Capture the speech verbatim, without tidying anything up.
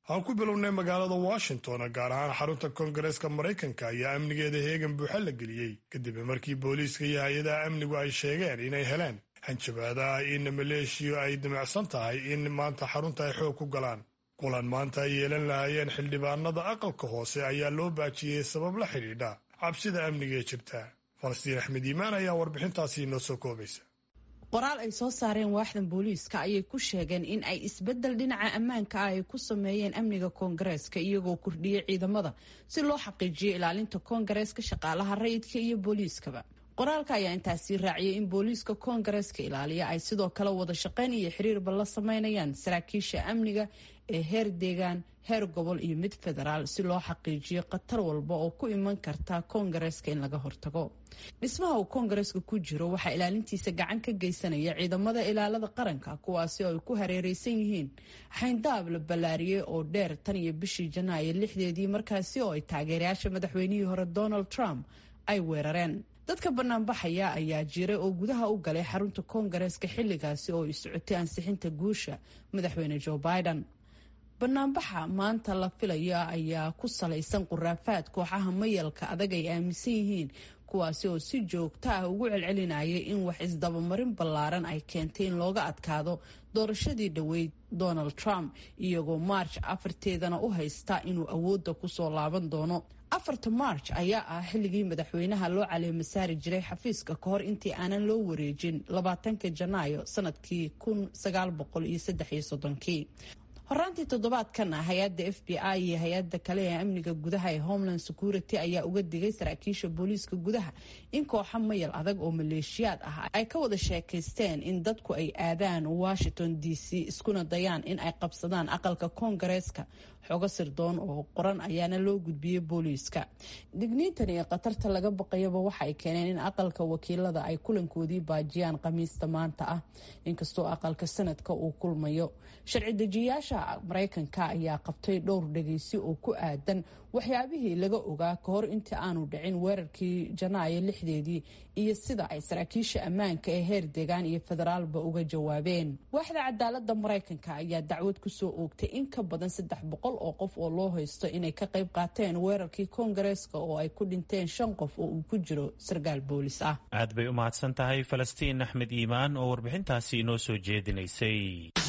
aan ku bilownay magaalada Washington gaar ahaan xarunta Koongareeska Mareykanka ayaa amnigeeda heegan buuxa la geliyay kadib markii booliiska iyo hay'adaha amnigu ay sheegeen inay heleen hanjabaada in maleeshiya ay damacsan tahay in maanta xarunta ay xoog ku galaan. kulan maanta ay yeelan lahaayeen xildhibaanada aqalka hoose ayaa loo baajiyey sabab la xidhiidha cabsida amniga ee jirta. Falastiin Axmed Iimaan ayaa warbixintaasi inoo soo koobaysa. qoraal ay soo saareen waaxdan booliiska ayay ku sheegeen in ay isbedel dhinaca ammaanka ah ay ku sameeyeen amniga koongareeska iyagoo kordhiyey ciidamada si loo xaqiijiyo ilaalinta koongareeska, shaqaalaha rayidka iyo booliiskaba. qoraalka ayaa intaasi raaciyay in booliiska koongareeska ilaaliya ay sidoo kale wada shaqayn iyo xiriirba la sameynayaan saraakiisha amniga ee heer deegaan, heer gobol iyo mid federaal si loo xaqiijiyo khatar walba oo ku iman karta koongareeska in laga hortago. dhismaha uu koongareeska ku jiro waxaa ilaalintiisa gacan ka geysanaya ciidamada ilaalada qaranka, kuwaasi oo ay ku hareereysan yihiin xayndaab la ballaariyey oo dheer tan iyo bishii janaayo lixdeedii markaasi oo ay taageerayaasha madaxweynihii hore Donald Trump ay weerareen. dadka banaanbaxaya ayaa jiray oo gudaha u galay xarunta koongareeska xilligaasi oo ay socotay ansixinta guusha madaxweyne Joe Biden. banaanbaxa maanta la filaya ayaa ku salaysan quraafaad kooxaha mayalka adag ay aaminsan yihiin, kuwaasi oo si joogto ah ugu celcelinayay in wax isdabamarin ballaaran ay keentay in looga adkaado doorashadii dhoweyd Donald Trump, iyagoo March afarteedana u haysta inuu awoodda kusoo laaban doono. afarta March ayaa ah xilligii madaxweynaha loo caleema saari jiray xafiiska ka hor intii aanan loo wareejin labaatanka Janaayo sanadkii kun sagaal boqol iyo saddex iyo soddonkii. horaantii toddobaadkana hay-adda F B I iyo hay-adda kale ee amniga gudaha ee Homeland Security ayaa uga digay saraakiisha booliiska gudaha in kooxo mayal adag oo maleeshiyaad ah ay ka wada sheekaysteen in dadku ay aadaan Washington D C iskuna dayaan in ay qabsadaan aqalka koongareeska. xogo sirdoon oo qoran ayaana loo gudbiyey booliiska. digniintan iyo khatarta laga baqayaba waxa ay keeneen in aqalka wakiilada ay kulankoodii baajiyaan Khamiista maanta ah, inkastoo aqalka sanadka uu kulmayo. sharci dejiyaasha Mareykanka ayaa qabtay dhowr dhageysi oo ku aadan waxyaabihii laga ogaa ka hor intii aanu dhicin weerarkii Janaayo lixdeedii iyo sida ay saraakiisha ammaanka ee heer deegaan iyo federaalba uga jawaabeen. waaxda cadaaladda Mareykanka ayaa dacwad ku soo oogtay in ka badan saddex boqol oo qof oo loo haysto inay ka qayb qaateen weerarkii koongareeska oo ay ku dhinteen shan qof oo uu ku jiro sarkaal boolis ah. aad bay u mahadsan tahay Falastiin Axmed Iimaan oo warbixintaasi inoo soo jeedinaysay.